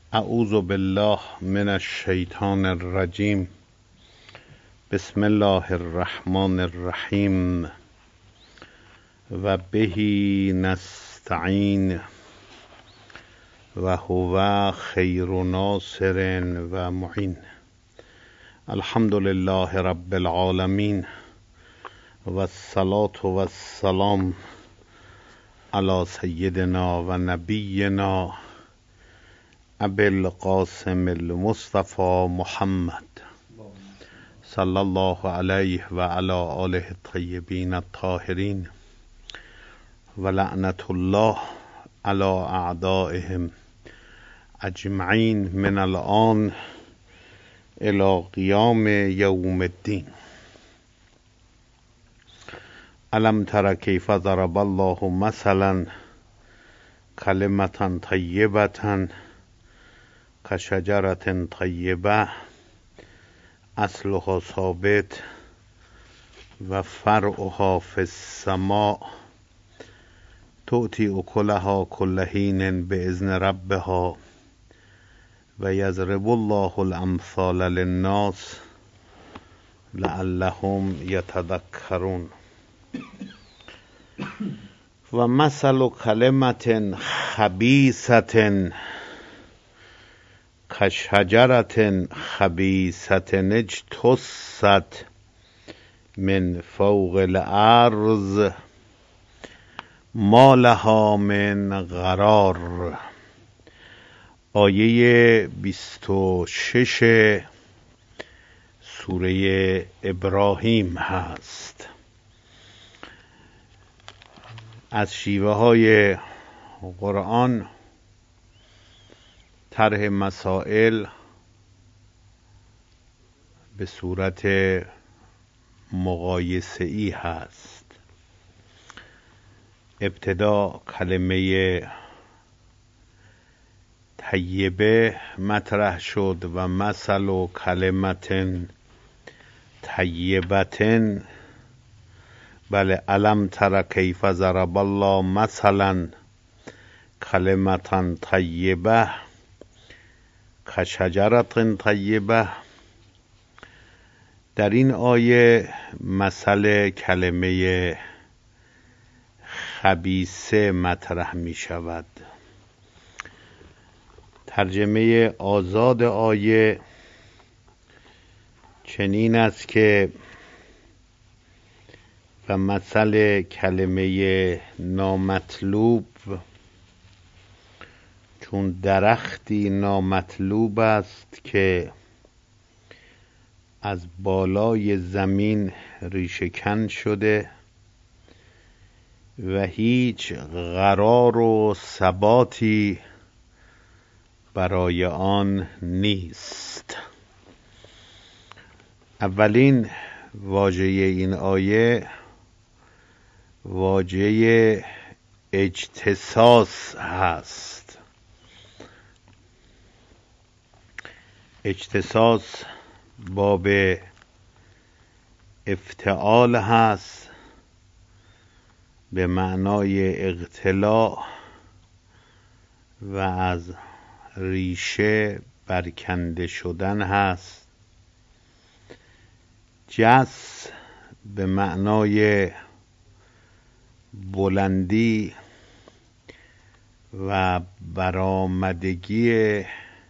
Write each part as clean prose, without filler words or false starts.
اعوذ بالله من الشیطان الرجیم. بسم الله الرحمن الرحیم و بهی نستعین و هو خیر ناصر و معین. الحمد لله رب العالمین و الصلاة و السلام علی سیدنا و نبینا ابی القاسم المصطفى محمد صلی الله علیه و علی آله الطیبین الطاهرین و لعنت الله علی اعدائهم اجمعین من الآن الی قیام یوم الدین. الم تر کیف ضرب الله مثلا کلمة طیبة کشجرة طیبة اصلها ثابت و فرعها فی السماء تؤتی اکلها کل حین باذن ربها و یضرب الله الامثال للناس لعلهم یتذکرون. و مثل کلمة خبیثة کشجرة خبیثة اجتثت من فوق الارض ما لها من قرار. آیه 26 سوره ابراهیم هست. از شیوه های قرآن طرح مسائل به صورت مقایسه‌ای هست. ابتدا کلمه طیبه مطرح شد و مثل کلمة طیبة. بله، الم تر کیف ضرب الله مثلا کلمة طیبه کشجرة طیبه. در این آیه مثل کلمه خبیثه مطرح می شود. ترجمه آزاد آیه چنین است که و مثل کلمه نامطلوب چون درختی نامطلوب است که از بالای زمین ریشه کن شده و هیچ قرار و ثباتی برای آن نیست. اولین واژه این آیه واژه اجتثاث هست. اجتثاث باب افتعال هست به معنای اقتلاع و از ریشه برکنده شدن هست. جث به معنای بلندی و برآمدگی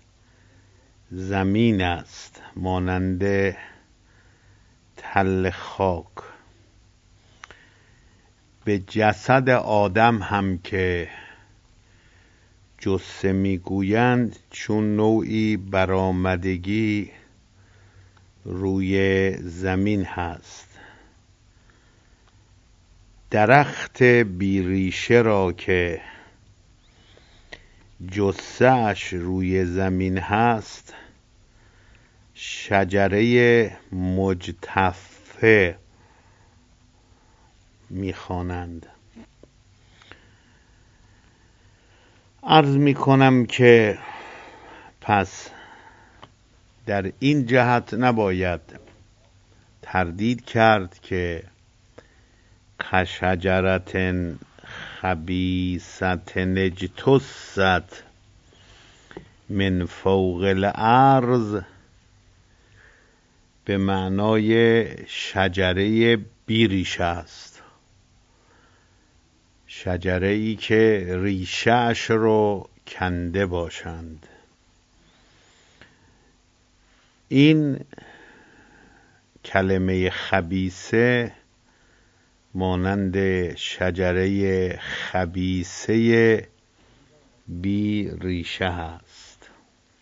زمین است، مانند تل خاک. به جسد آدم هم که جثه میگویند چون نوعی برآمدگی روی زمین هست. درخت بیریشه را که جثه‌اش روی زمین هست شجره مجتثه می‌خوانند. عرض می‌کنم که پس در این جهت نباید تردید کرد که کشجرة خبیثة اجتثت من فوق الارض به معنای شجره بیریشه است، شجره ای که ریشه‌اش رو کنده باشند. این کلمه خبیثه مانند شجره خبیثه بی ریشه است.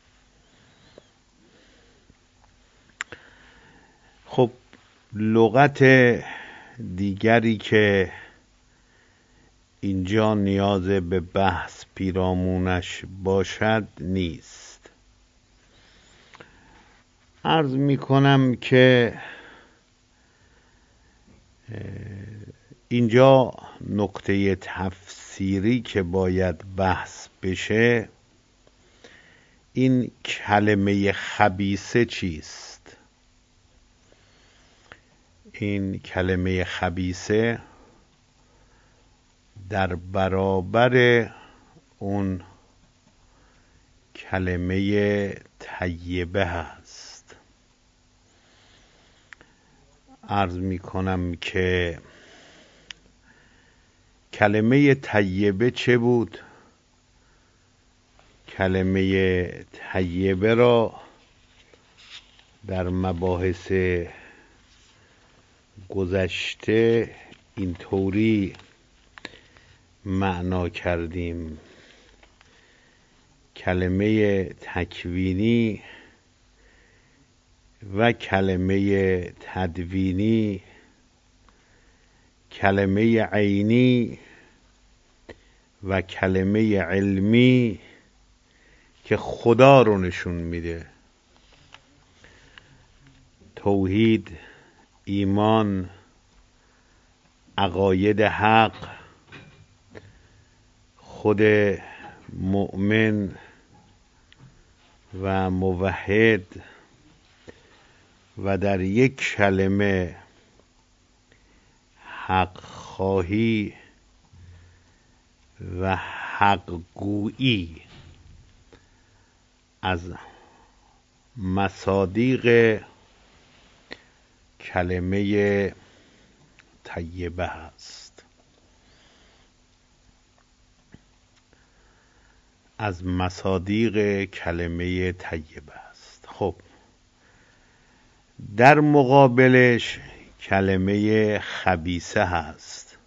خب لغت دیگری که اینجا نیاز به بحث پیرامونش باشد نیست. عرض می کنم که اینجا نکته تفسیری که باید بحث بشه این کلمه خبیثه چیست. این کلمه خبیثه در برابر اون کلمه طیبه هست. عرض می کنم که کلمه طیبه چه بود؟ کلمه طیبه را در مباحث گذشته اینطوری معنا کردیم: کلمه تکوینی و کلمه تدوینی، کلمه عینی و کلمه علمی که خدا رو نشون میده. توحید، ایمان، عقاید حق، خود مؤمن و موحد و در یک کلمه حق خواهی و حق گویی از مصادیق کلمه طیبه است. از مصادیق کلمه طیبه است. خب در مقابلش کلمه خبیثه هست.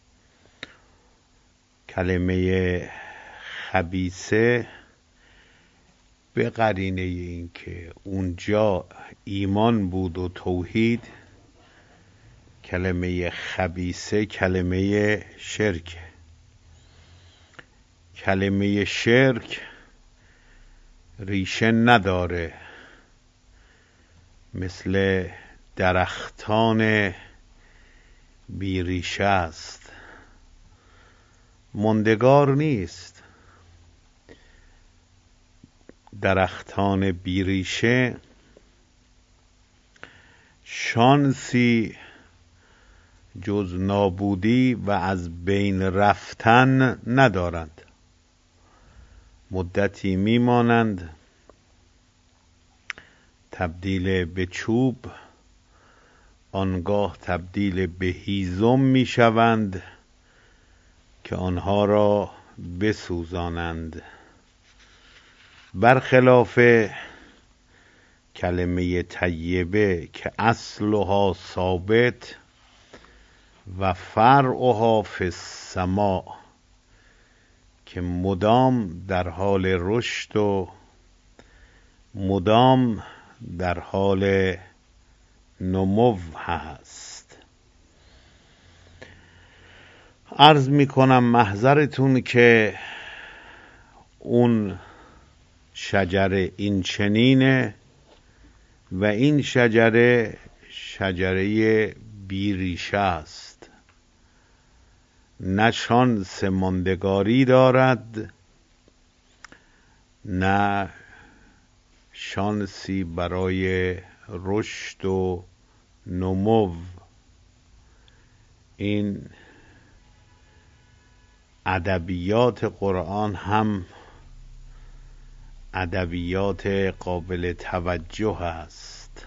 کلمه خبیثه به قرینه این که اونجا ایمان بود و توحید، کلمه خبیثه کلمه شرک. کلمه شرک ریشه نداره، مثل درختان بیریشه است، ماندگار نیست. درختان بیریشه شانسی جز نابودی و از بین رفتن ندارند. مدتی میمانند، تبدیل به چوب، آنگاه تبدیل به هیزم میشوند که آنها را بسوزانند. برخلاف کلمه طیبه که اصلها ثابت و فرعها فی السماء، که مدام در حال رشد و مدام در حال نمو هست. عرض می کنم محضرتون که اون شجره این چنینه و این شجره شجره بیریشه است، نه شانس ماندگاری دارد نه شانسی برای رشد و نمو. این ادبیات قرآن هم ادبیات قابل توجه است.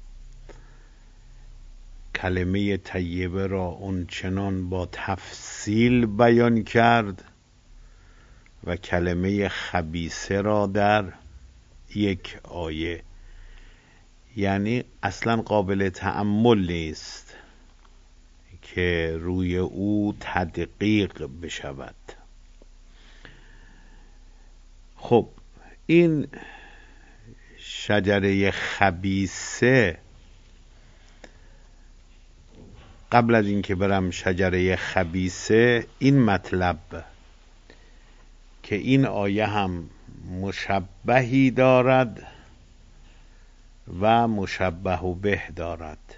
کلمه طیبه را اونچنان با تفصیل بیان کرد و کلمه خبیثه را در یک آیه. یعنی اصلا قابل تأمل نیست که روی او تدقیق بشود. خب این شجره خبیثه، قبل از اینکه برم شجره خبیثه، این مطلب که این آیه هم مشبهی دارد و مشبه به دارد.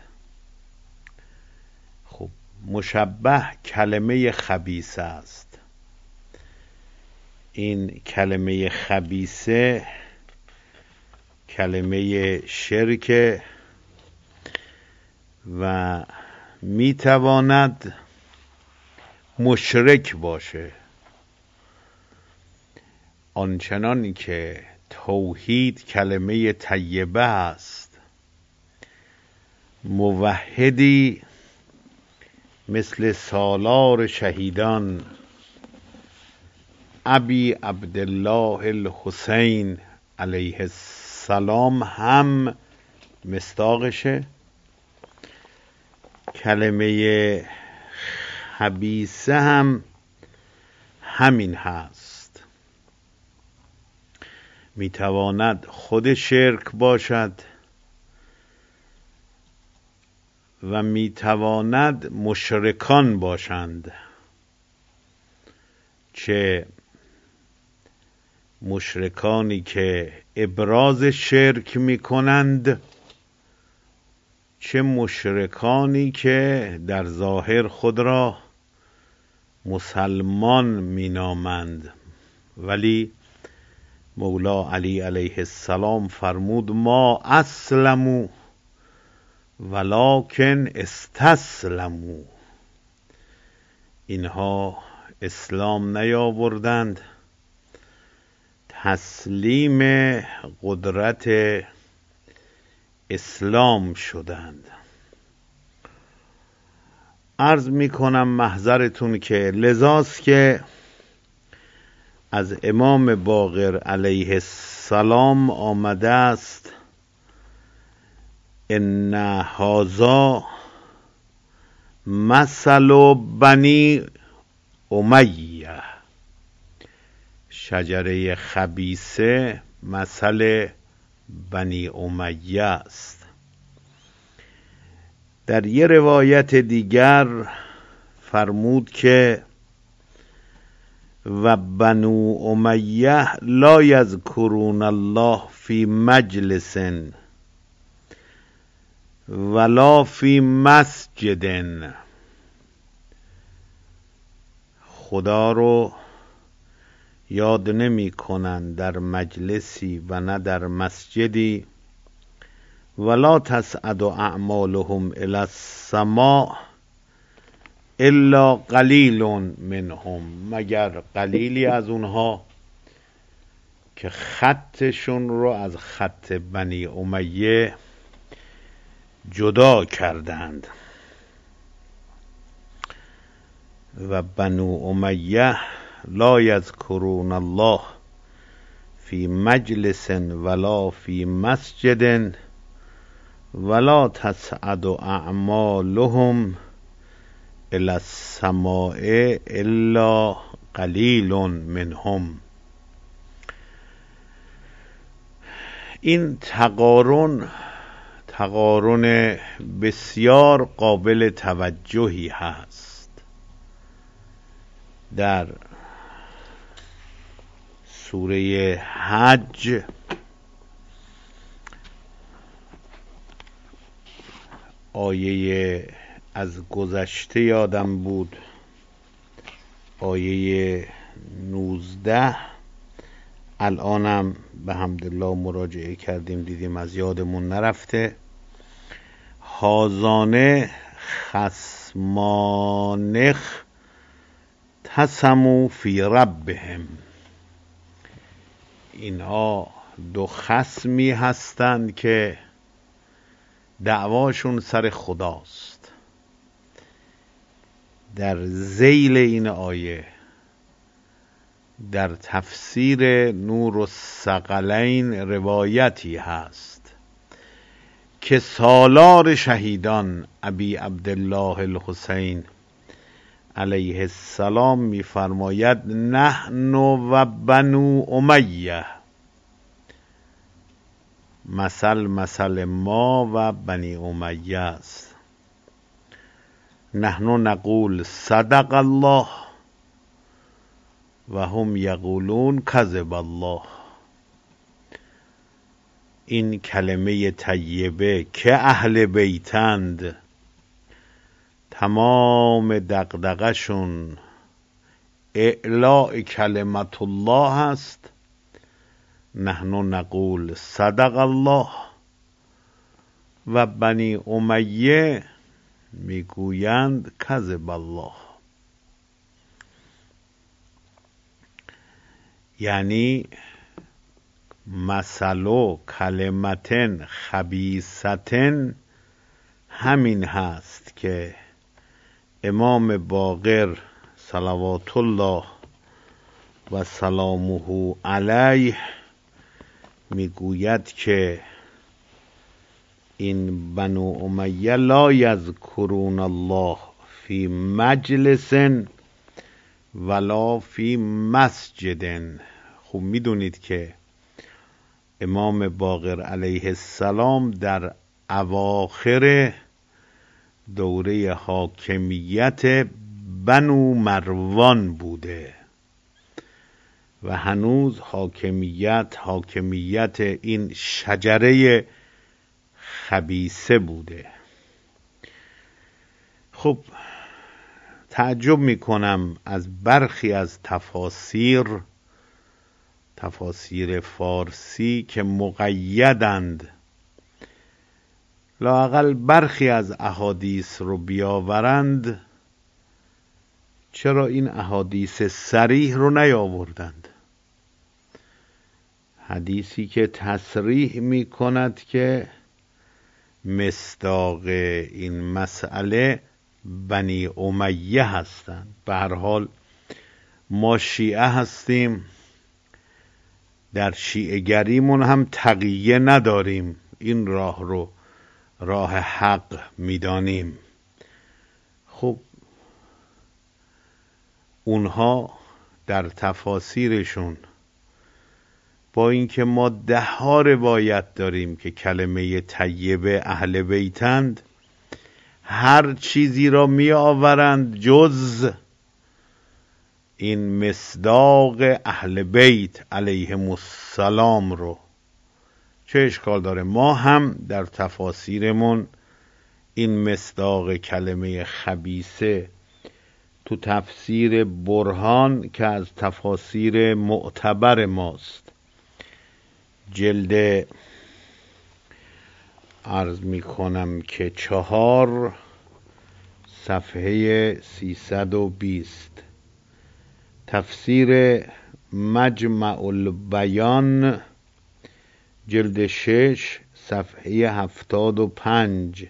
خب مشبه کلمه خبیثه است. این کلمه خبیثه کلمه شرک و میتواند مشرک باشه. آنچنان که توحید کلمه طیبه است، موحدی مثل سالار شهیدان ابی عبدالله الحسین علیه السلام هم مصداقشه. کلمه خبیثه هم همین هست. میتواند خود شرک باشد و میتواند مشرکان باشند، چه مشرکانی که ابراز شرک میکنند، چه مشرکانی که در ظاهر خود را مسلمان مینامند، ولی مولا علی علیه السلام فرمود ما اسلموا ولکن استسلموا. اینها اسلام نیاوردند، تسلیم قدرت اسلام شدند. عرض می کنم محضرتون که لذاست که از امام باقر علیه السلام آمده است ان هذا مثل بنی امیه. شجره خبیثه مثل بنی امیه است. در یه روایت دیگر فرمود که و بنو امیه لا یذکرون الله فی مجلس ولا فی مسجد. خدا رو یاد نمی کنند در مجلسی و نه در مسجدی. ولا تصعد اعمالهم الی السماء الا قلیل منهم. مگر قلیلی از اونها که خطشون رو از خط بنی امیه جدا کردند. و بنو امیه لا یذکرون الله فی مجلس ولا فی مسجد ولا تصعد اعمالهم الی السماء الا قلیل منهم. این تقارن بسیار قابل توجهی هست. در سوره حج آیه از گذشته یادم بود، آیه 19. الانم به حمدالله مراجعه کردیم دیدیم از یادمون نرفته. هازانه خصمان اختصموا فی ربهم. اینها دو خصمی هستند که دعواشون سر خداست. در ذیل این آیه در تفسیر نور الثقلین روایتی هست که سالار شهیدان ابی عبدالله الحسین علیه السلام می‌فرماید نحن و بنو امیه، مثل ما و بنی امیه است. نحن نقول صدق الله و هم یقولون کذب الله. این کلمه طیبه که اهل بیتند تمام دغدغه‌شون اعلاء کلمت الله است. نحن نقول صدق الله و بنی امیه میگویند کذب الله. یعنی مثل کلمتن خبیثتن همین هست که امام باقر صلوات الله و سلامه علیه میگوید که این بنو امیه لا یذکرون الله فی مجلس ولا فی مسجد. خوب میدونید که امام باقر علیه السلام در اواخر دوره حاکمیت بنو مروان بوده و هنوز حاکمیت این شجره خبیثه بوده. خب تعجب میکنم از برخی از تفاسیر فارسی که مقیدند، لااقل برخی از احادیث رو بیاورند، چرا این احادیث صریح رو نیاوردند؟ حدیثی که تصریح می کند که مصداق این مسئله بنی امیه هستند. به هر حال ما شیعه هستیم، در شیعه گریمون هم تقیه نداریم، این راه رو راه حق میدانیم. خب اونها در تفاسیرشون با اینکه ما 10 روایت داریم که کلمه طیبه اهل بیتند، هر چیزی را می آورند جز این مصداق اهل بیت علیهم السلام رو. چه اشکال داره؟ ما هم در تفاسیرمون این مصداق کلمه خبیثه تو تفسیر برهان که از تفاسیر معتبر ماست، جلد عرض می کنم که 4 صفحه 320، تفسیر مجمع البیان جلد 6 صفحه 75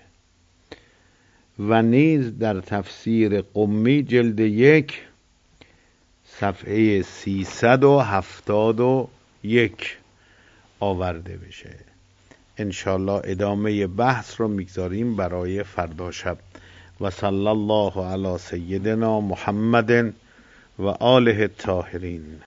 و نیز در تفسیر قمی جلد 1 صفحه 371 آورده بشه. انشالله ادامه بحث رو میگذاریم برای فردا شب. و صلی الله علی سیدنا محمد و آله الطاهرین.